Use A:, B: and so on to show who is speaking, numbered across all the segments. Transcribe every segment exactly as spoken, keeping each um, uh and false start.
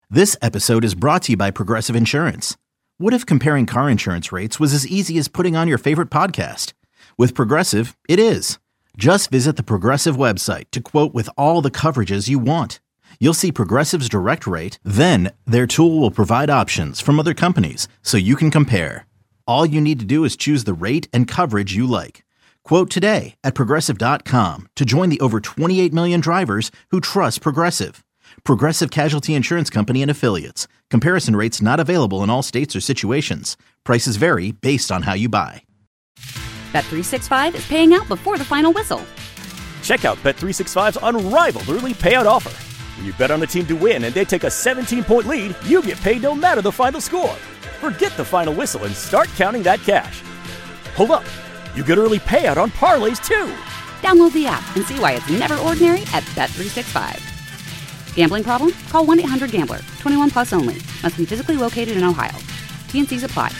A: This episode is brought to you by Progressive Insurance. What if comparing car insurance rates was as easy as putting on your favorite podcast? With Progressive, it is. Just visit the Progressive website to quote with all the coverages you want. You'll see Progressive's direct rate, then their tool will provide options from other companies so you can compare. All you need to do is choose the rate and coverage you like. Quote today at progressive dot com to join the over twenty-eight million drivers who trust Progressive. Progressive Casualty Insurance Company and Affiliates. Comparison rates not available in all states or situations. Prices vary based on how you buy.
B: Bet three sixty-five is paying out before the final whistle.
C: Check out Bet three sixty-five's unrivaled early payout offer. When you bet on a team to win and they take a seventeen-point lead, you get paid no matter the final score. Forget the final whistle and start counting that cash. Hold up. You get early payout on parlays, too.
B: Download the app and see why it's never ordinary at Bet three sixty-five. Gambling problem? Call one eight hundred gambler. twenty-one plus only. Must be physically located in Ohio. T and C's apply.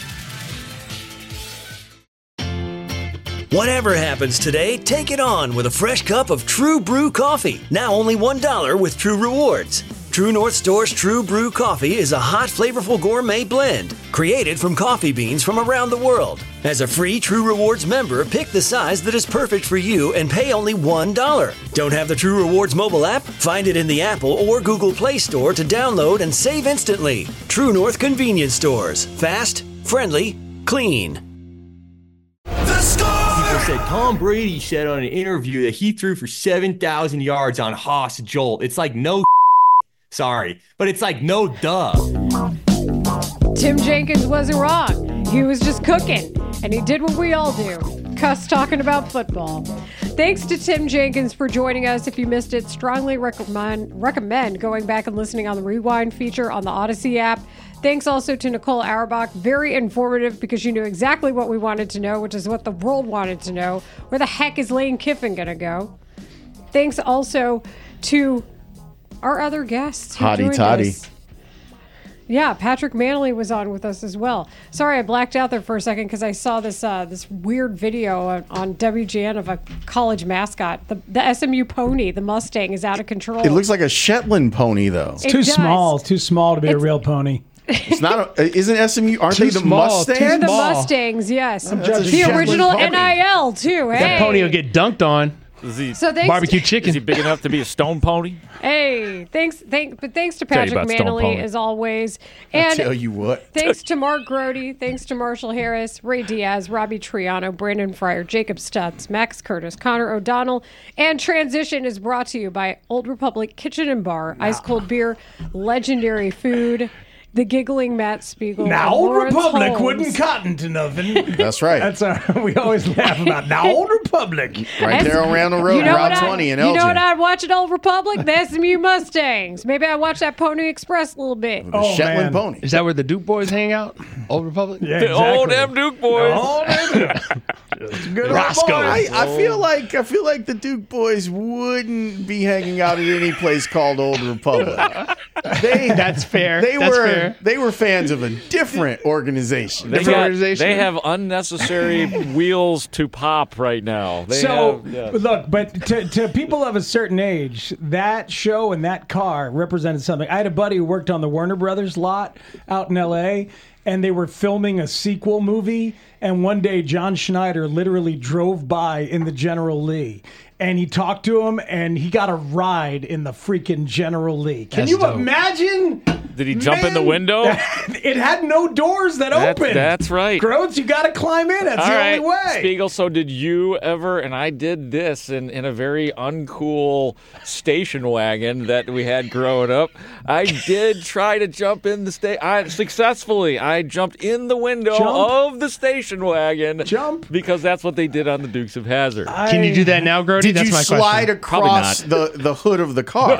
D: Whatever happens today, take it on with a fresh cup of True Brew coffee. Now only one dollar with True Rewards. True North Store's True Brew coffee is a hot, flavorful gourmet blend created from coffee beans from around the world. As a free True Rewards member, pick the size that is perfect for you and pay only one dollar. Don't have the True Rewards mobile app? Find it in the Apple or Google Play Store to download and save instantly. True North Convenience Stores. Fast, friendly, clean.
E: The score!
F: People said Tom Brady said on an interview that he threw for seven thousand yards on Haas Jolt. It's like no sorry, but it's like no duh.
G: Tim Jenkins wasn't wrong. He was just cooking, and he did what we all do, cuss talking about football. Thanks to Tim Jenkins for joining us. If you missed it, strongly recommend recommend going back and listening on the Rewind feature on the Odyssey app. Thanks also to Nicole Auerbach. Very informative because you knew exactly what we wanted to know, which is what the world wanted to know. Where the heck is Lane Kiffin going to go? Thanks also to our other guests who
H: Hottie
G: joined
H: toddy.
G: us. Yeah, Patrick Manley was on with us as well. Sorry, I blacked out there for a second because I saw this uh, this weird video on, on W G N of a college mascot. The, the S M U pony, the Mustang, is out of control.
H: It looks like a Shetland pony, though.
G: It
I: It's too
G: does.
I: small, too small to be
G: It's-
I: a real pony.
H: It's not. A, isn't S M U? Aren't
I: Too
H: they the
I: small, too
H: Mustangs?
G: They're the
I: small.
G: Mustangs, yes.
H: That's a
G: The
H: Shetland
G: original
H: pony.
G: N I L, too. Hey.
J: That pony will get dunked on.
E: Is he,
G: So thanks
J: Barbecue
G: to,
J: chicken.
E: is he big enough to be a stone pony?
G: Hey, thanks, thank, but thanks to
E: Tell you
G: Patrick
E: about Stone
G: Manley
E: Pony.
G: as always,
H: I
G: and
H: tell you what.
G: thanks to Mark Grody, thanks to Marshall Harris, Ray Diaz, Robbie Triano, Brandon Fryer, Jacob Stutz, Max Curtis, Connor O'Donnell, and Transition is brought to you by Old Republic Kitchen and Bar, ice cold beer, legendary food, the giggling Matt Spiegel.
I: Now,
G: and
I: Old
G: Lawrence
I: Republic
G: Holmes.
I: wouldn't cotton to nothing.
H: That's right.
I: That's our, we always laugh about. Now, Old Republic.
H: Right there around the road,
G: You know
H: Route
G: what I-
H: twenty in
G: You know
H: Elgin.
G: what I'd watch at Old Republic? The S M U Mustangs. Maybe I'd watch that Pony Express a little bit.
H: The
I: Oh,
H: Shetland
I: man.
H: pony.
J: Is that where the Duke boys hang out? Old Republic?
I: Yeah,
E: The
I: exactly.
E: old M. Duke boys.
I: Old M. Just good old
J: Roscoe.
I: boy.
H: I, I feel like I feel like the Duke boys wouldn't be hanging out at any place called Old Republic. They
J: That's fair.
H: they
J: That's
H: were
J: fair.
H: they were fans of a different organization.
E: They,
J: Different
E: got-
J: organization.
E: they have unnecessary wheels to pop right now. They
I: So,
E: have, yeah.
I: look, but to, to people of a certain age, that show and that car represented something. I had a buddy who worked on the Warner Brothers lot out in L A, and they were filming a sequel movie. And one day, John Schneider literally drove by in the General Lee. And he talked to him, and he got a ride in the freaking General Lee. Can
J: That's
I: you
J: dope.
I: imagine?
E: Did he jump in the
I: Man,
E: window?
I: It had no doors that
E: That-
I: opened.
E: that's right.
I: Groats, you got to climb in. That's
E: All
I: the
E: right,
I: only way.
E: Spiegel, so did you ever, and I did this in, in a very uncool station wagon that we had growing up. I did try to jump in the station. I successfully. I jumped in the window
I: Jump.
E: of the station wagon.
I: Jump.
E: Because that's what they did on the Dukes of Hazzard.
J: Can you do that now, Grody?
H: Did
J: That's
H: you
J: my
H: slide
J: question.
H: across the, the hood of the car?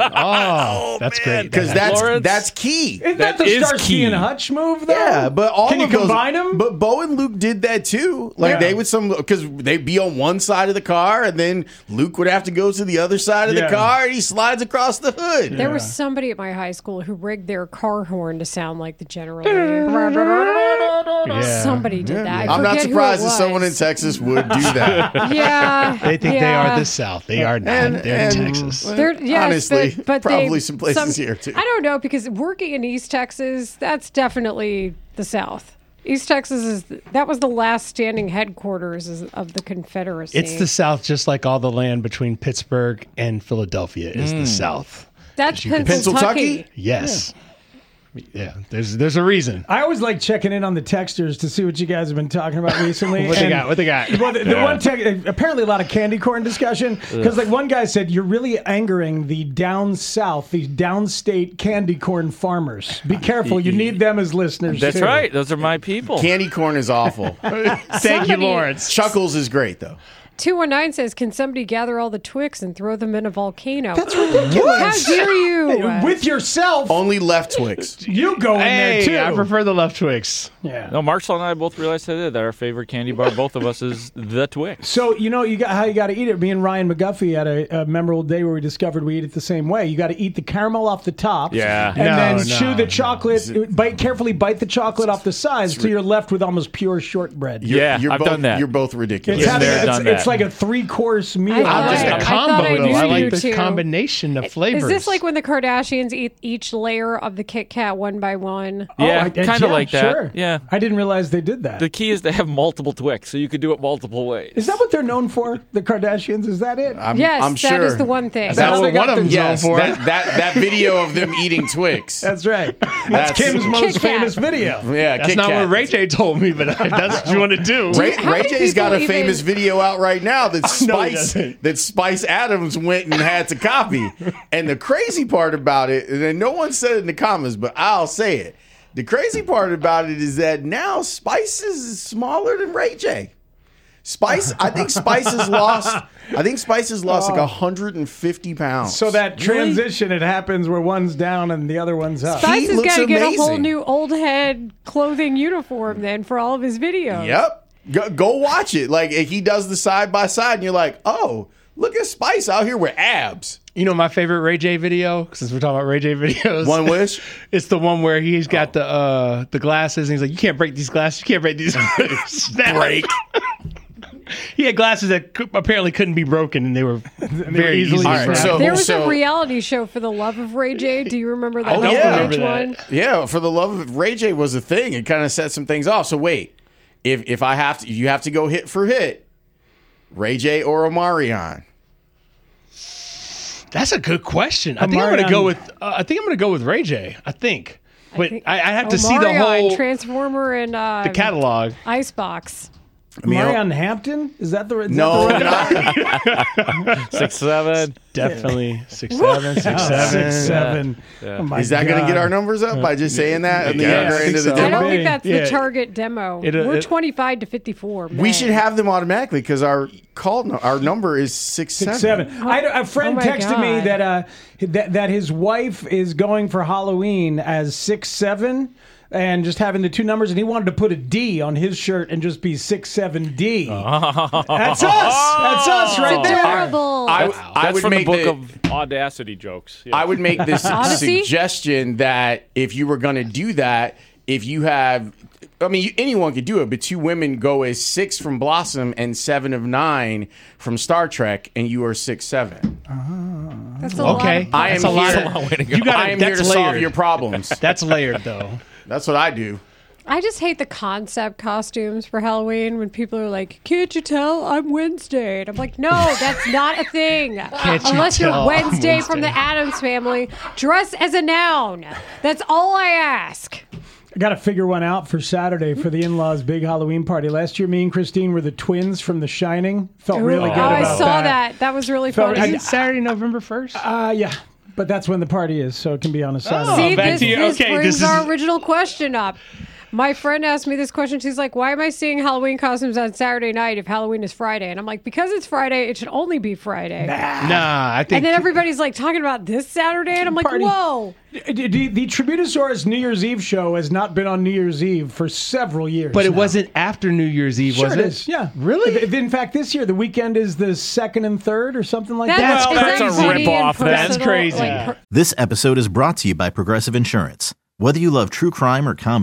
J: Oh, that's great.
H: Because that's
E: Lawrence?
H: that's key.
I: Isn't that,
E: That
I: the
E: is
I: Starsky
E: key.
I: and Hutch move, though?
H: Yeah, but all
I: Can you
H: of those,
I: combine them?
H: But Bo and Luke did that too. Like
I: Yeah.
H: they would some because they'd be on one side of the car, and then Luke would have to go to the other side of
I: Yeah.
H: the car, and he slides across the hood.
G: There was somebody at my high school who rigged their car horn to sound like the General Lee.
J: Yeah.
G: Somebody did
H: Yeah.
G: that. I
H: I'm not
G: forget who
H: surprised
G: it
H: if someone in
G: was.
H: Texas would do that.
G: Yeah.
J: They think
G: yeah.
J: they are the South. They are not.
H: And-
J: They're
H: and-
J: Texas.
G: They're, yes,
H: Honestly,
G: but, but
H: probably
G: they,
H: some places here, too.
G: I don't know, because working in East Texas, that's definitely the South. East Texas is that was the last standing headquarters is- of the Confederacy.
J: It's the South, just like all the land between Pittsburgh and Philadelphia is the South.
G: That's
J: you can-
G: Pennsylvania.
J: Yes. Yeah. There's there's a reason.
I: I always like checking in on the texters to see what you guys have been talking about recently.
J: What they
I: And-
J: got? What they got?
I: Well, the, the one tech, apparently a lot of candy corn discussion because like one guy said you're really angering the down south, the downstate candy corn farmers. Be careful, you need them as listeners.
E: That's
I: too.
E: right. Those are my people.
H: Candy corn is awful.
J: Thank you,
G: Somebody-
J: Lawrence.
H: Chuckles is great though.
G: two one nine says, can somebody gather all the Twix and throw them in a volcano?
I: That's ridiculous.
G: How dare you?
I: Hey, with yourself,
H: Only left Twix.
I: you go in
J: Hey,
I: there too.
J: I prefer the left Twix.
I: yeah.
E: No, Marshall and I both realized today that our favorite candy bar, both of us, is the Twix.
I: So you know you got how you got to eat it. Me and Ryan McGuffey had a, a memorable day where we discovered we eat it the same way. You got to eat the caramel off the top,
E: Yeah.
I: and
J: No,
I: then
J: no,
I: chew the
J: no.
I: chocolate. Bite carefully, bite the chocolate off the sides, so you're left with almost pure shortbread.
H: You're,
E: Yeah,
H: you're
E: I've
H: both,
E: done that.
H: You're both ridiculous.
I: It's,
E: Yes,
I: having,
E: there,
I: it's,
E: done
I: it's
E: that.
I: like a three course meal.
G: I thought
J: Just
G: I-
J: a
G: I
J: combo,
G: thought I
J: though.
G: knew
J: I
G: you
J: like the
G: two.
J: combination of flavors.
G: Is this like when the Kardashians eat each layer of the Kit Kat one by one?
E: Yeah,
I: Oh, I-
E: kind of
I: yeah,
E: like that.
I: sure.
E: Yeah.
I: I didn't realize they did that.
E: The key is to have multiple Twix, so you could do it multiple ways.
I: Is that what they're known for? The Kardashians? Is that it?
H: I'm,
G: Yes,
H: I'm
G: that
H: sure.
G: is the one thing.
J: That's
I: how
J: what
I: they got
J: one of
I: the-
J: them's
H: Yes,
J: known for.
H: that, that that video of them eating Twix.
I: That's right. That's,
H: That's-
I: Kim's most
G: Kit Kat.
I: famous video.
H: Yeah,
J: That's
H: Kit
J: not
H: Kat.
J: what Ray J told me, but that's what you want to do.
H: Ray,
G: How
H: Ray
G: many
H: J's got a
G: people
H: famous
G: even-
H: video out right now that
J: No, he
H: Spice
J: doesn't.
H: that Spice Adams went and had to copy. And the crazy part about it, and no one said it in the comments, but I'll say it. The crazy part about it is that now Spice is smaller than Ray J. Spice, I think Spice has lost. I think Spice has lost like one hundred fifty pounds.
I: So that transition, it happens where one's down and the other one's up.
G: Spice
H: He
G: has
H: looks
G: got to get a whole
H: amazing.
G: new old head clothing uniform then for all of his videos.
H: Yep. Go, go watch it. Like he does the side by side, and you're like, oh, look at Spice out here with abs.
J: You know my favorite Ray J video, since we're talking about Ray J videos.
H: One wish.
J: It's the one where he's got the uh, the glasses, and he's like, "You can't break these glasses. You can't break these." Break. He had glasses that cou- apparently couldn't be broken, and they were very
I: easily
J: easily.
H: All right,
J: broken.
H: so-
G: There was
H: so-
G: a reality show for the love of Ray J. Do you remember that?
H: Oh,
G: Don't
H: yeah.
G: know which
J: Remember
G: one?
J: that.
H: Yeah, for the love of it, Ray J was a thing. It kind of set some things off. So wait, if if I have to, you have to go hit for hit. Ray J or Omarion?
J: That's a good question. I think I'm going to
I: Omarion-
J: go with. Uh, I think I'm going to go with Ray J. I think, but
G: think-
J: I, I have to see the
G: Omarion,
J: whole
G: Transformer and uh,
J: the catalog.
G: Icebox.
H: I mean,
I: Marion Hampton? Is that the is
H: no,
I: That the
H: not,
E: Six, seven.
J: Definitely six seven, six
I: Oh,
J: seven.
I: six, seven. Oh my
H: is that going to get
I: God.
H: our numbers up by just saying that at the
J: Yeah,
H: younger
J: I
H: end
J: think
H: of the
J: so.
G: I
H: demo?
G: don't
I: Maybe.
G: think that's
J: Yeah.
G: the target demo.
J: It- uh,
G: We're
J: it-
G: twenty-five to fifty-four.
H: We
G: man.
H: should have them automatically because our call no, our number is six,
I: Six,
H: seven.
I: seven. I, a friend
G: Oh my
I: texted me
G: God.
I: that uh, that that his wife is going for Halloween as six seven and just having the two numbers, and he wanted to put a D on his shirt and just be six seven D. That's us. That's us right there.
G: Adorable.
H: I,
E: That's,
H: I
E: that's
H: would
E: from the
H: make
E: book
H: the,
E: of Audacity jokes. Yeah.
H: I would make this
G: Odyssey?
H: suggestion that if you were going to do that, if you have, I mean, you, anyone could do it, but two women go as six from Blossom and seven of nine from Star Trek, and you are six seven.
G: That's a lot
J: Okay,
G: of-
H: I am
J: that's a lot
H: here.
J: of-
E: way to go.
J: You got.
H: I am here
J: That's
H: to solve
J: layered.
H: your problems.
J: That's layered, though.
H: That's what I do.
G: I just hate the concept costumes for Halloween when people are like, "Can't you tell I'm Wednesday?" And I'm like, "No, that's not a thing.
J: you
G: Unless
J: tell
G: you're
J: I'm
G: Wednesday from the
J: Wednesday?"
G: Addams Family, dress as a noun. That's all I ask."
I: I got to figure one out for Saturday for the in-laws' big Halloween party. Last year, me and Christine were the twins from The Shining. Felt really
G: oh,
I: good
G: I
I: about
G: saw
I: that.
G: that. That was really
I: Felt-
G: funny.
I: I-
J: Is it Saturday, November first?
I: Uh, yeah, but that's when the party is, so it can be on a Saturday.
G: See,
J: back
G: this,
J: to you.
G: this
J: Okay,
G: brings
J: this is-
G: our original question up. My friend asked me this question. She's like, "Why am I seeing Halloween costumes on Saturday night if Halloween is Friday?" And I'm like, "Because it's Friday, it should only be Friday."
J: Nah, I think.
G: And then everybody's like talking about this Saturday, and I'm like,
I: Party.
G: "Whoa!"
I: The, the, the Tributosaurus New Year's Eve show has not been on New Year's Eve for several years.
J: but it
I: now.
J: wasn't after New Year's Eve,
I: Sure
J: was
I: it
J: it?
I: is. Yeah,
J: Really?
I: If- if- in fact, this year the weekend is the second and third, or something like
G: That's,
I: that.
E: Well, that's a
G: crazy and
E: rip-off. That's
G: personal,
J: crazy.
G: like, per-
A: This episode is brought to you by Progressive Insurance. Whether you love true crime or comedy,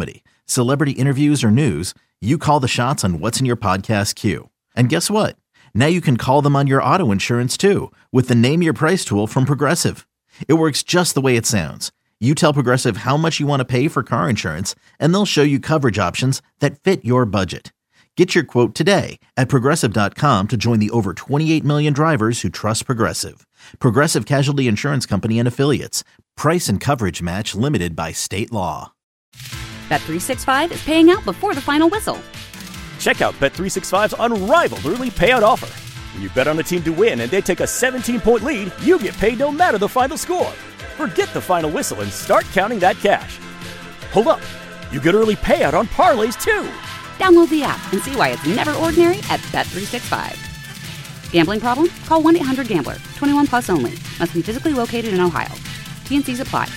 A: Celebrity interviews or news, you call the shots on what's in your podcast queue. And guess what? Now you can call them on your auto insurance too with the Name Your Price tool from Progressive. It works just the way it sounds. You tell Progressive how much you want to pay for car insurance, and they'll show you coverage options that fit your budget. Get your quote today at Progressive dot com to join the over twenty-eight million drivers who trust Progressive. Progressive Casualty Insurance Company and Affiliates. Price and coverage match limited by state law.
B: Bet three sixty-five is paying out before the final whistle.
C: Check out Bet three sixty-five's unrivaled early payout offer. When you bet on a team to win and they take a seventeen-point lead, you get paid no matter the final score. Forget the final whistle and start counting that cash. Hold up. You get early payout on parlays, too.
B: Download the app and see why it's never ordinary at Bet three sixty-five. Gambling problem? Call one eight hundred gambler. twenty-one plus only. Must be physically located in Ohio. T N Cs apply.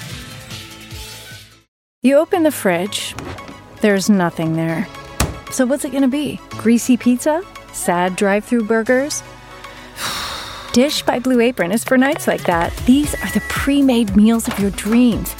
K: You open the fridge. There's nothing there. So what's it going to be? Greasy pizza? Sad drive-thru burgers? Dish by Blue Apron is for nights like that. These are the pre-made meals of your dreams.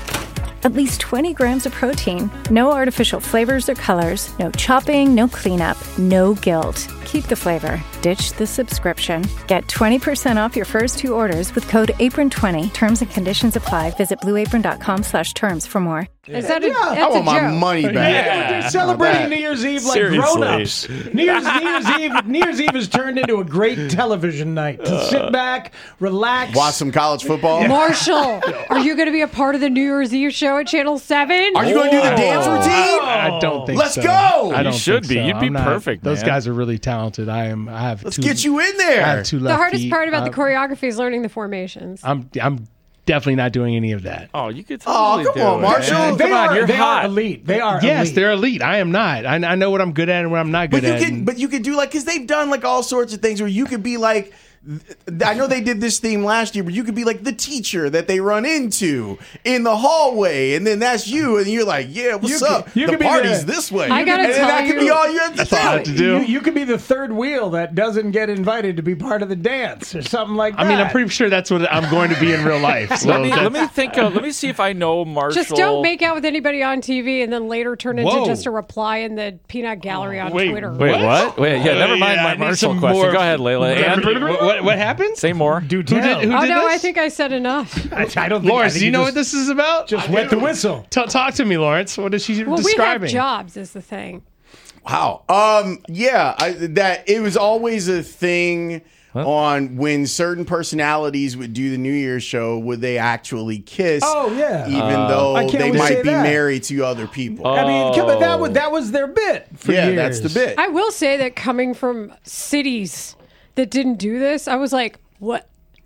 K: At least twenty grams of protein, no artificial flavors or colors, no chopping, no cleanup, no guilt. Keep the flavor. Ditch the subscription. Get twenty percent off your first two orders with code apron twenty. Terms and conditions apply. Visit blueapron.com slash terms for more.
G: Is that a,
H: Yeah,
G: that's
H: I
G: a
H: want my
G: joke.
H: money back.
I: Yeah, they're celebrating
H: That-
I: New Year's Eve like
E: Seriously.
I: grown-ups. New Year's, New Year's Eve, New Year's Eve has turned into a great television night to sit back, relax.
H: Watch some college football.
G: Marshall, are you going to be a part of the New Year's Eve show at Channel seven?
H: Are you going to do the dance routine?
J: I don't think
H: Let's
J: so.
H: go!
J: I don't
E: You should
J: think
E: be.
J: so.
E: You'd be
J: I'm not-
E: perfect,
J: Those
E: man.
J: guys are really talented. I am. I have.
H: Let's
J: two,
H: get you in
J: I
H: there.
J: have two
G: The
J: left
G: hardest
J: feet.
G: part about the
J: I'm-
G: choreography is learning the formations.
J: I'm. I'm definitely not doing any of that.
E: Oh, you could
H: Oh,
E: totally
H: come
E: do
H: on,
E: it,
H: Marshall.
E: man.
I: They
E: Come on,
I: are,
E: you're
I: they
E: hot.
I: are elite. They are
J: Yes,
I: elite.
J: they're elite. I am not. I, I know what I'm good at and what I'm not
H: But
J: good
H: you
J: at.
H: can, but you could do like, because they've done like all sorts of things where you could be like, I know they did this theme last year, but you could be like the teacher that they run into in the hallway, and then that's you, and you're like, yeah, what's
I: You could-
H: up?
I: you
H: the
I: could be
H: party's
I: the-
H: this way.
G: I gotta
H: and then
G: tell
H: that could be
G: you-
H: all you have to
J: That's all I have to
H: do.
J: do.
I: You, you could be the third wheel that doesn't get invited to be part of the dance or something like that.
J: I mean, I'm pretty sure that's what I'm going to be in real life. So
E: Let me
J: that's-
E: let me think. Of, let me see if I know Marshall.
G: Just don't make out with anybody on T V and then later turn into
J: Whoa.
G: just a reply in the peanut gallery on
J: wait,
G: Twitter.
E: Wait, what? Wait, yeah, never mind
J: Yeah, I
E: my
J: need
E: Marshall
J: some
E: question.
J: more-
E: Go ahead, Layla. And
J: what, what, what happened?
E: say more.
I: Do
J: Who
I: tell.
J: did, who
G: Oh
J: did
G: no,
J: this?
G: I think I said enough.
I: I, I don't think,
J: Lawrence,
I: I think
J: do you know
I: just,
J: what this is about?
I: Just wet the whistle.
J: T- talk to me, Lawrence. What is she
G: Well, we have
J: describing?
G: jobs is the thing.
H: Wow. Um. Yeah. I, that it was always a thing on when certain personalities would do the New Year's show. Would they actually kiss?
I: Oh, yeah.
H: Even
I: I
H: though
I: can't
H: they
I: always say
H: might be
I: that.
H: married to other people.
I: I mean, come on, that was that was their bit for
H: yeah,
I: years.
H: that's the bit.
G: I will say that coming from cities that didn't do this, I was like, what?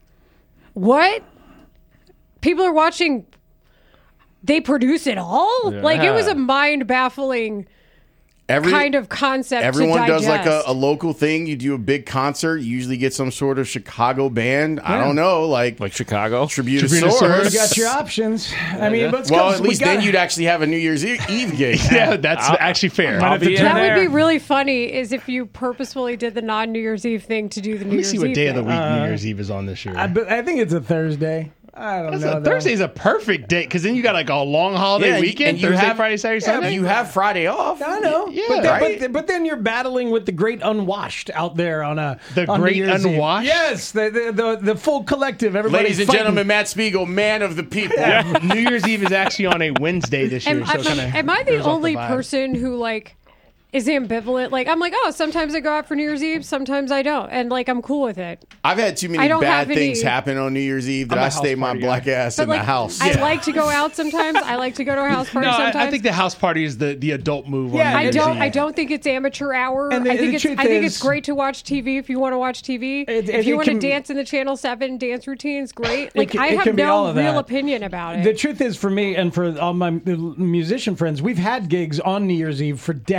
G: What? People are watching. They produce it all? Like, it was a mind baffling
H: Every,
G: kind of concept.
H: Everyone
G: to
H: does
G: digest.
H: like a, a local thing. You do a big concert. You usually get some sort of Chicago band. I don't know, like
E: Like Chicago.
H: Tributosaurus.
I: You got your options. I mean, let's
H: Well,
I: go.
H: at
I: We
H: least
I: gotta-
H: then you'd actually have a New Year's Eve Eve gig.
J: Yeah, that's actually fair.
E: I'll be in
G: That
E: there.
G: would be really funny is if you purposefully did the non New Year's Eve thing to do the New
J: Let me
G: Year's
J: see what
G: Eve
J: day of the
G: thing.
J: week New Year's Eve is on this year.
I: I, but I think it's a Thursday. I don't
J: That's
I: know.
J: a,
I: though.
J: Thursday's a perfect day because then you got like a long holiday
H: Yeah, and-
J: weekend.
H: and you
J: Thursday,
H: have-
J: Friday, Saturday,
H: Yeah,
J: Sunday.
H: you have Friday off.
I: I know.
J: Yeah,
I: but, then,
H: right?
I: but, but then you're battling with the great unwashed out there on a
J: The
I: on New
J: great
I: Year's Eve.
J: unwashed?
I: Yes, the the, the the full collective. Everybody,
H: Ladies and
I: fighting.
H: gentlemen, Matt Spiegel, man of the people.
J: New Year's Eve is actually on a Wednesday this year.
G: Am,
J: so
G: am,
J: kinda
G: am I the
J: throws off
G: only
J: vibe.
G: person who like is ambivalent? Like I'm like, oh, sometimes I go out for New Year's Eve, sometimes I don't, and like I'm cool with it.
H: I've had too
G: I
H: many
G: don't
H: bad
G: have any-
H: things happen on New Year's Eve that
J: I'm a
H: I
J: house
H: stay my
J: party
H: black
J: guy.
H: ass
G: But
H: in
G: like,
H: the house.
G: I like to go out sometimes. I like to go to a house party
J: No, I,
G: sometimes.
J: I think the house party is the, the adult move.
I: Yeah,
J: on New
G: I
J: Year's
G: don't.
J: Eve.
G: I don't think it's amateur hour.
I: And the-
G: I think
I: the
G: it's.
I: truth
G: I think
I: is-
G: it's great to watch T V if you want to watch T V.
I: It-
G: if
I: it-
G: you
I: it
G: want
I: can-
G: to dance in the Channel Seven dance routines, great. Like
I: can-
G: I
I: it
G: have
I: can be all
G: no
I: of
G: real
I: that.
G: opinion about it.
I: The truth is, for me and for all my musician friends, we've had gigs on New Year's Eve for decades,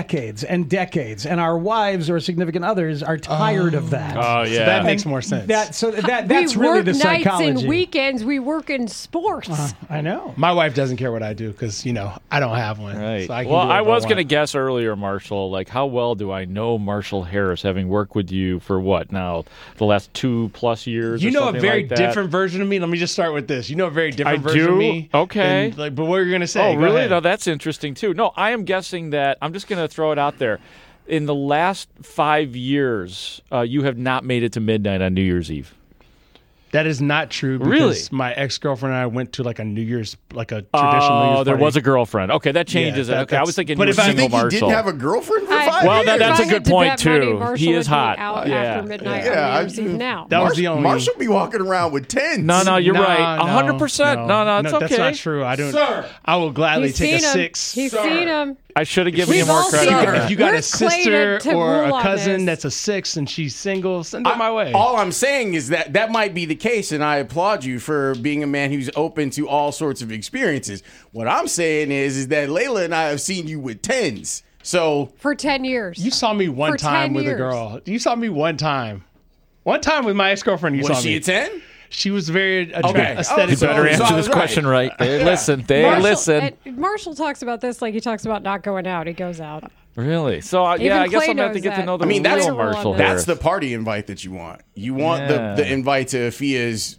I: and decades, and our wives or significant others are tired of that.
E: Oh yeah,
J: So that makes
I: And
J: more sense.
I: That so that that's
G: we
I: really
G: work
I: the psychology.
G: nights and weekends. We work in sports.
I: Uh, I know.
J: My wife doesn't care what I do because, you know, I don't have one.
E: Right.
J: So I can
E: well,
J: do
E: I
J: whatever
E: was going to
J: want.
E: guess earlier, Marshall, like how well do I know Marshall Harris, having worked with you for what now, the last two plus years?
J: You
E: or
J: know a
E: something
J: very
E: like that?
J: different version of me. Let me just start with this. You know a very different
E: I
J: version
E: do?
J: of me.
E: Okay.
J: And, like, but what are you going to say?
E: Oh,
J: Go
E: really?
J: ahead.
E: No, that's interesting too. No, I am guessing that I'm just going to throw it out there. In the last five years, uh, you have not made it to midnight on New Year's Eve.
J: That is not true because
E: Really?
J: my ex-girlfriend and I went to like a New Year's, like a traditional New Year's
E: Oh, there
J: party.
E: was a girlfriend. Okay, that changes
J: Yeah, that-
E: it. Okay, I
J: that's-
E: was thinking
J: but
E: you
J: if
E: were
J: I
E: single,
H: You think he
E: Marshall.
H: didn't have a girlfriend for
G: I-
H: five
E: Well,
H: years?
E: that- that's
G: If
E: a
G: I
E: good
G: had to
E: point,
G: bet money,
E: too.
G: Marshall
E: He is
G: would be
E: hot.
G: Out
E: Yeah.
G: after midnight
H: Yeah,
G: on New
H: I-
G: Year's Eve now.
J: That was
H: Marshall,
J: the only.
H: Marshall be walking around with tens.
E: No, no, you're
J: No,
E: right.
J: no,
E: A hundred percent. No, no, it's
J: That's
E: okay.
J: not true. I don't.
H: Sir.
J: I will gladly
G: He's
J: take
G: seen
J: a
G: him.
J: six.
G: He's seen him.
E: I should have given you
G: We've
E: more
G: all
E: credit.
G: seen
E: for
G: him.
E: that.
J: If you got
G: Where's
J: a
G: Clay
J: sister
G: to- to
J: or
G: rule
J: a
G: on
J: cousin
G: this?
J: that's a six and she's single, send her my way.
H: All I'm saying is that that might be the case, and I applaud you for being a man who's open to all sorts of experiences. What I'm saying is, is that Layla and I have seen you with tens. So
G: For ten years.
J: You saw me one
G: For
J: time
G: ten
J: with
G: years.
J: a girl. You saw me one time. One time with my ex-girlfriend. You
H: was
J: saw
H: she
J: me.
H: a ten?
J: She was very attra-
H: Okay.
J: aesthetic.
E: You better
H: So-
E: answer
H: so I
E: this
H: was right.
E: question right. They listen. They
G: Marshall,
E: listen.
G: and Marshall talks about this like he talks about not going out. He goes out.
E: Really? So, uh,
G: Even
E: yeah, I guess
G: Clay
E: I'm going to have to
G: knows
E: get to
G: that.
E: know the
H: I mean, that's-
E: real Marshall
G: That's
E: Harris.
H: That's the party invite that you want. You want
E: Yeah.
H: the, the invite to Fia's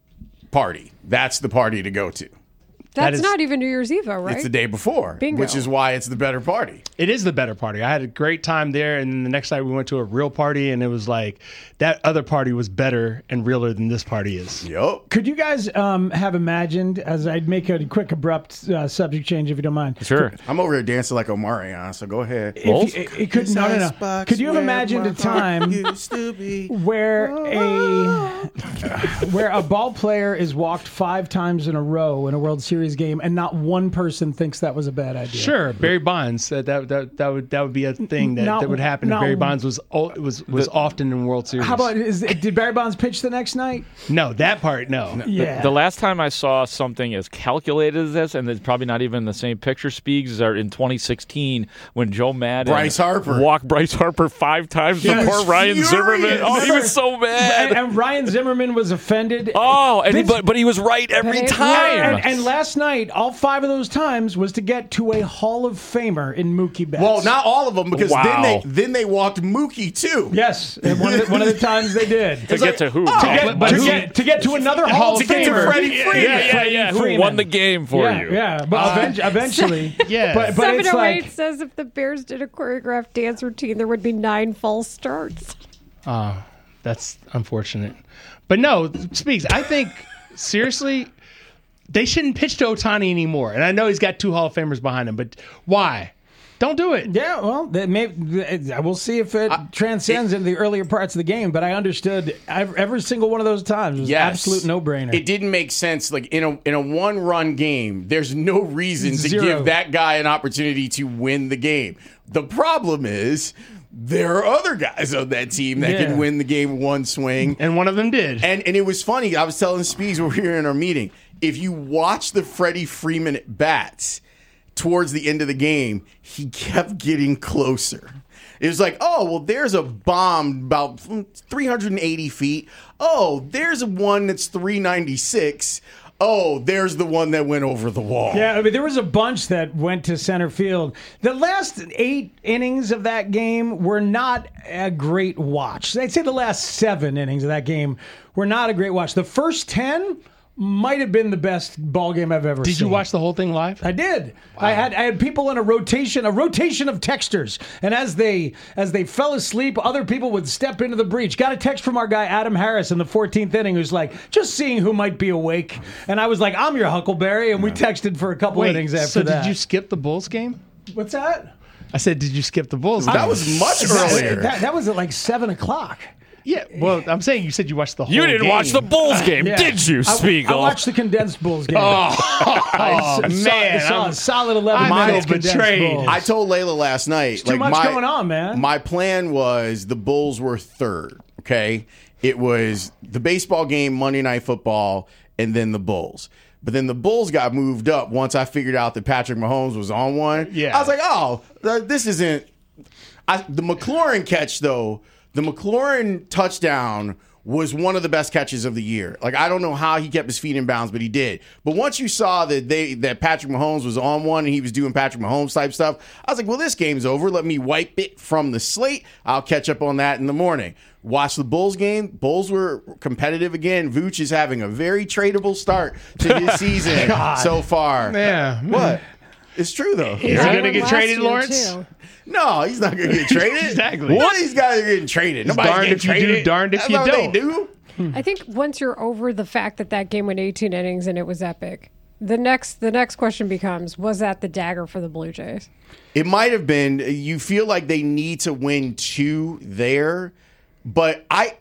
H: party. That's the party to go to.
G: That's
J: is-
G: not even New Year's Eve, though, right?
H: It's the day before,
G: Bingo.
H: which is why it's the better party.
J: It is the better party. I had a great time there, and then the next night we went to a real party, and it was like that other party was better and realer than this party is.
H: Yup.
I: Could you guys um, have imagined, as I'd make a quick, abrupt uh, subject change, if you don't mind?
E: Sure.
H: I'm over here dancing like Omarion, so go ahead.
I: If you, it, it could, no, no, no. Could you have imagined a time where a where a ball player is walked five times in a row in a World Series game, and not one person thinks that was a bad idea?
J: Sure, Barry Bonds. That that that, that would that would be a thing that,
I: Not-
J: that would happen.
I: not-
J: Barry Bonds was o- was was often in World Series.
I: How about is, did Barry Bonds pitch the next night?
J: no that part? No.
I: Yeah.
E: The last time I saw something as calculated as this, and it's probably not even the same picture, Speaks, are in twenty sixteen when Joe Madden
H: Bryce Harper.
E: walked Bryce Harper five times
H: He
E: before
H: was
E: Ryan
H: furious.
E: Zimmerman. Oh, he was so mad.
I: and, and Ryan Zimmerman was offended.
E: Oh, and he,
I: This-
E: but but he was right every
G: But it-
E: time.
I: And, and last night, all five of those times was to get to a Hall of Famer in Mookie Betts.
H: Well, not all of them, because
E: Wow.
H: then they then they walked Mookie too.
I: Yes, and one of the, one of the times they did.
E: to get to who?
I: To get,
J: but
I: to,
J: who-
I: get, to get to another Hall
H: to
I: of
H: get to
I: Famer.
H: Freddie
E: yeah,
H: Freeman.
E: yeah, yeah, yeah. Who
I: Freeman.
E: won the game for
I: yeah,
E: you?
I: Yeah, but eventu- eventually.
J: Yeah.
I: But, but it's
G: seven oh eight
I: like,
G: says if the Bears did a choreographed dance routine, there would be nine false starts.
J: Oh, that's unfortunate. But no, Speaks, I think, seriously, they shouldn't pitch to Ohtani anymore. And I know he's got two Hall of Famers behind him, but why? Don't do it.
I: yeah, well, that may, we'll see if it transcends into the earlier parts of the game, but I understood every, every single one of those times was
H: Yes.
I: absolute no-brainer.
H: It didn't make sense. Like in a in a one run game, there's no reason to
I: Zero.
H: give that guy an opportunity to win the game. The problem is there are other guys on that team that
I: Yeah.
H: can win the game one swing.
J: And one of them did.
H: And and it was funny. I was telling Speeds when we were in our meeting. If you watch the Freddie Freeman at bats towards the end of the game, he kept getting closer. It was like, oh, well, there's a bomb about three hundred eighty feet. Oh, there's one that's three ninety-six. Oh, there's the one that went over the wall.
I: Yeah, I mean, there was a bunch that went to center field. The last eight innings of that game were not a great watch. I'd say the last seven innings of that game were not a great watch. The first ten might have been the best ball game I've ever
J: Did
I: seen.
J: you watch the whole thing live?
I: I did. I had I had people in a rotation, a rotation of texters, and as they as they fell asleep, other people would step into the breach. Got a text from our guy Adam Harris in the fourteenth inning, who's like, just seeing who might be awake. And I was like, I'm your Huckleberry, and we texted for a couple
J: Wait,
I: innings after
J: so
I: that.
J: did you skip the Bulls game?
I: What's that?
J: I said, did you skip the Bulls game?
H: That was much
I: That,
H: earlier.
I: that, that was at like seven o'clock.
J: Yeah, well, I'm saying you said you watched the whole
E: You didn't
J: game.
E: watch the Bulls game,
I: Yeah.
E: did you,
I: I,
E: Spiegel?
I: I watched the condensed Bulls game.
J: Oh,
I: I s- saw,
J: man,
I: saw
J: I'm-
I: a solid eleven
J: I
I: minutes
J: feel
I: condensed
J: betrayed.
I: Bulls.
H: I told Layla last night.
I: too
H: like
I: much
H: my,
I: going on, man.
H: My plan was the Bulls were third. Okay, it was the baseball game, Monday Night Football, and then the Bulls. But then the Bulls got moved up once I figured out that Patrick Mahomes was on one.
J: Yeah.
H: I was like, oh, th- this isn't I, the McLaurin catch, though, the McLaurin touchdown was one of the best catches of the year. Like, I don't know how he kept his feet in bounds, but he did. But once you saw that they that Patrick Mahomes was on one and he was doing Patrick Mahomes type stuff, I was like, well, this game's over. Let me wipe it from the slate. I'll catch up on that in the morning. Watch the Bulls game. Bulls were competitive again. Vooch is having a very tradable start to his season so far.
J: Yeah.
H: What? It's true, though.
J: Is he going to get traded, Lawrence?
G: Too.
H: No, he's not going to get traded.
J: Exactly.
H: What are these guys are getting traded?
J: It's
H: Nobody's
J: darned
H: getting
J: if you
H: traded.
J: do, darned if
H: That's
J: you
H: what
J: don't.
H: They do.
G: I think once you're over the fact that that game went eighteen innings and it was epic, the next the next question becomes: was that the dagger for the Blue Jays?
H: It might have been. You feel like they need to win two there, but I,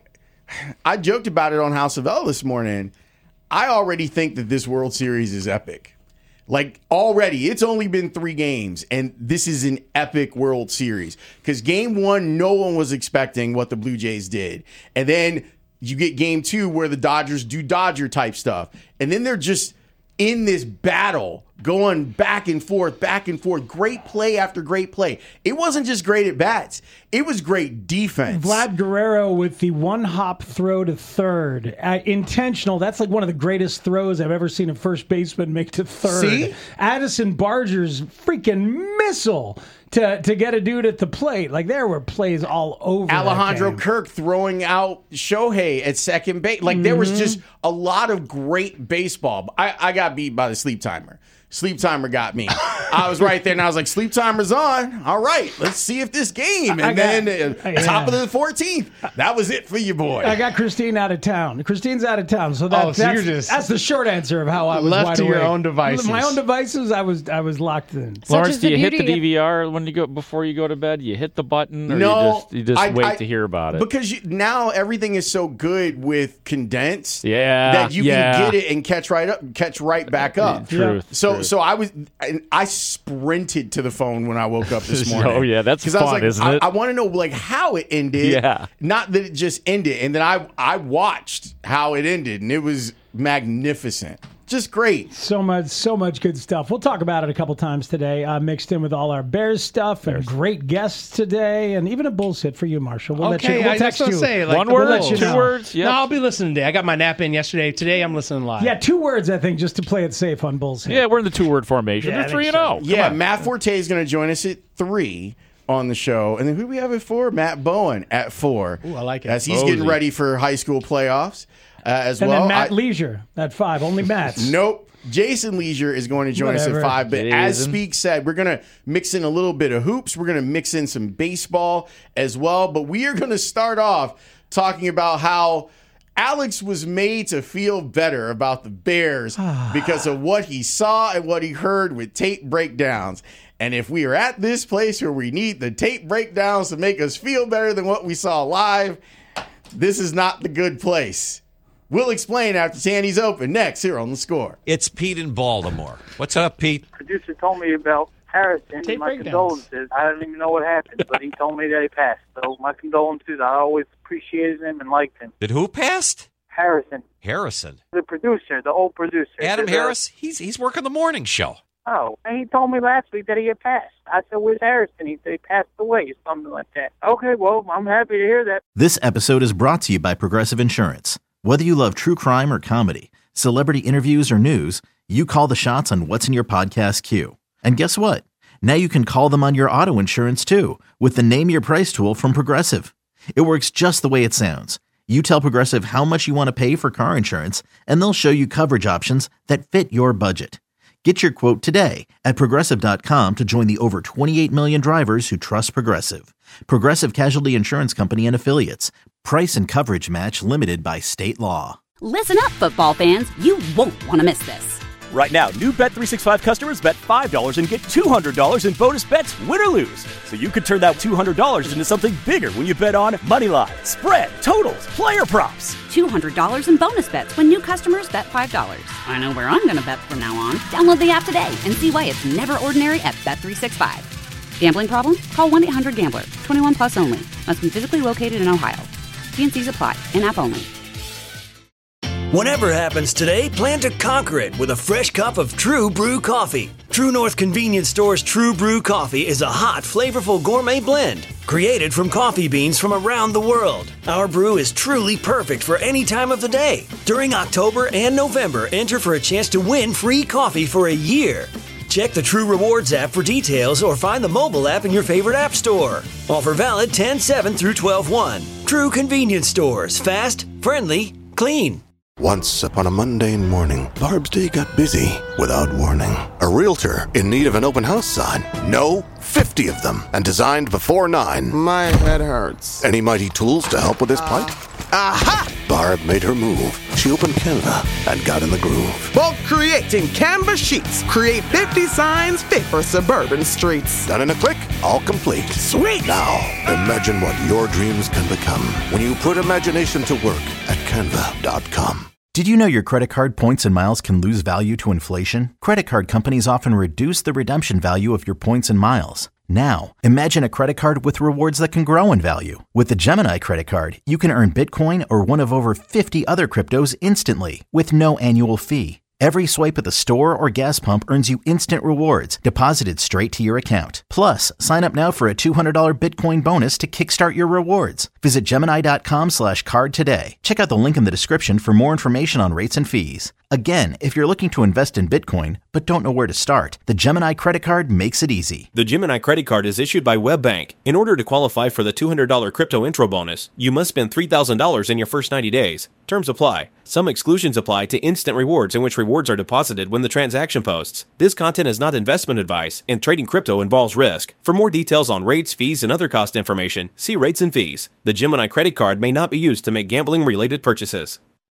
H: I joked about it on House of L this morning. I already think that this World Series is epic. Like, already, it's only been three games, and this is an epic World Series. Because game one, no one was expecting what the Blue Jays did. And then you get game two where the Dodgers do Dodger-type stuff. And then they're just in this battle, going back and forth, back and forth. Great play after great play. It wasn't just great at bats. It was great defense.
I: Vlad Guerrero with the one-hop throw to third. Uh, intentional. That's like one of the greatest throws I've ever seen a first baseman make to third.
H: See?
I: Addison Barger's freaking missile to, to get a dude at the plate. Like, there were plays all over
H: Alejandro
I: that game.
H: Kirk throwing out Shohei at second base. Like, there was just a lot of great baseball. I, I got beat by the sleep timer. Sleep timer got me. I was right there, and I was like, sleep timer's on. All right, let's see if this game. And
I: I got-
H: then uh,
I: yeah.
H: top of the fourteenth, that was it for you, boy.
I: I got Christine out of town. Christine's out of town, so, that,
J: Oh, so
I: that's,
J: you're just
I: that's the short answer of how I was
J: left
I: wide
J: to your
I: awake.
J: own devices.
I: My own devices, I was I was locked in.
G: Such
E: Lawrence,
G: is
E: do
G: the
E: you hit the
G: beauty
E: D
G: of-
E: V R when you go before you go to bed? You hit the button, or
H: No,
E: you just you just
H: I-
E: wait
H: I-
E: to hear about it?
H: Because you, now everything is so good with condensed
E: Yeah,
H: that you
E: yeah.
H: can get it and catch right up, catch right back up.
E: Truth,
H: So,
E: truth.
H: so I was, and I sprinted to the phone when I woke up this morning.
E: Oh, yeah, that's
H: 'Cause I was
E: fun,
H: like,
E: isn't
H: I,
E: it?
H: I want to know like how it ended.
E: Yeah.
H: Not that it just ended. And then I, I watched how it ended, and it was magnificent. Just great.
I: So much, so much good stuff. We'll talk about it a couple times today, uh, mixed in with all our Bears stuff and great guests today, and even a Bulls hit for you, Marshall. We'll
J: Okay,
I: let you. We'll
J: I
I: text
J: just
I: you.
J: say like
E: One
J: the
E: word,
J: Bulls.
I: you
E: two
I: know.
E: words. Yep.
J: No, I'll be listening today. I got my nap in yesterday. Today I'm listening live.
I: Yeah, two words, I think, just to play it safe on Bulls hit.
E: Yeah, we're in the two-word formation.
I: Yeah, I
E: They're three
I: think
E: and
I: so.
E: zero.
H: Yeah, Matt Forte is going to join us at three on the show. And then who do we have at four? Matt Bowen at four.
J: Ooh, I like it.
H: As he's getting
E: Bosey.
H: ready for high school playoffs uh, as
I: And
H: well.
I: then Matt
H: I-
I: Leisure at five. Only Matt's.
H: Nope. Jason Leisure is going to join us
I: Whatever.
H: at five. But as
E: Jason.
H: Speak said, we're going to mix in a little bit of hoops. We're going to mix in some baseball as well. But we are going to start off talking about how Alex was made to feel better about the Bears because of what he saw and what he heard with tape breakdowns. And if we are at this place where we need the tape breakdowns to make us feel better than what we saw live, this is not the good place. We'll explain after Tanny's Open next here on The Score.
L: It's Pete in Baltimore. What's up, Pete?
M: Producer told me about Harrison.
J: Tape
M: My
J: breakdowns.
M: condolences. I don't even know what happened, but he told me that he passed. So my condolences. I always appreciated him and liked him.
L: Did who passed?
M: Harrison,
L: Harrison.
M: the producer, the old producer.
L: Adam
M: Said, uh,
L: Harris? He's he's working the morning show.
M: Oh, and he told me last week that he had passed. I said, "Where's Harrison?" He said he passed away, or something like that. Okay, well, I'm happy to hear that.
A: This episode is brought to you by Progressive Insurance. Whether you love true crime or comedy, celebrity interviews or news, you call the shots on what's in your podcast queue. And guess what? Now you can call them on your auto insurance too with the Name Your Price tool from Progressive. It works just the way it sounds. You tell Progressive how much you want to pay for car insurance, and they'll show you coverage options that fit your budget. Get your quote today at Progressive dot com to join the over twenty-eight million drivers who trust Progressive. Progressive Casualty Insurance Company and Affiliates. Price and coverage match limited by state law.
B: Listen up, football fans. You won't want to miss this.
C: Right now, new Bet three sixty-five customers bet five dollars and get two hundred dollars in bonus bets, win or lose. So you could turn that two hundred dollars into something bigger when you bet on money line, spread, totals, player props.
B: two hundred dollars in bonus bets when new customers bet five dollars. I know where I'm going to bet from now on. Download the app today and see why it's never ordinary at Bet three sixty-five. Gambling problem? Call one eight hundred gambler. twenty-one plus only. Must be physically located in Ohio. T and C's apply. In-app only.
D: Whatever happens today, plan to conquer it with a fresh cup of True Brew coffee. True North Convenience Store's True Brew coffee is a hot, flavorful gourmet blend created from coffee beans from around the world. Our brew is truly perfect for any time of the day. During October and November, enter for a chance to win free coffee for a year. Check the True Rewards app for details or find the mobile app in your favorite app store. Offer valid ten seven through twelve one. True Convenience Stores. Fast, friendly, clean.
N: Once upon a mundane morning, Barb's day got busy without warning. A realtor in need of an open house sign. No, fifty of them, and designed before nine.
O: My head hurts.
N: Any mighty tools to help with this plight?
O: Aha!
N: Barb made her move. She opened Canva and got in the groove.
O: Bulk creating Canva sheets. Create fifty signs fit for suburban streets.
N: Done in a click, all complete.
O: Sweet!
N: Now, imagine what your dreams can become when you put imagination to work at canva dot com.
A: Did you know your credit card points and miles can lose value to inflation? Credit card companies often reduce the redemption value of your points and miles. Now, imagine a credit card with rewards that can grow in value. With the Gemini credit card, you can earn Bitcoin or one of over fifty other cryptos instantly with no annual fee. Every swipe at the store or gas pump earns you instant rewards deposited straight to your account. Plus, sign up now for a two hundred dollars Bitcoin bonus to kickstart your rewards. Visit Gemini.com slash card today. Check out the link in the description for more information on rates and fees. Again, if you're looking to invest in Bitcoin but don't know where to start, the Gemini credit card makes it easy.
P: The Gemini credit card is issued by WebBank. In order to qualify for the two hundred dollars crypto intro bonus, you must spend three thousand dollars in your first ninety days. Terms apply. Some exclusions apply to instant rewards in which rewards are deposited when the transaction posts. This content is not investment advice, and trading crypto involves risk. For more details on rates, fees, and other cost information, see rates and fees. The Gemini credit card may not be used to make gambling-related purchases.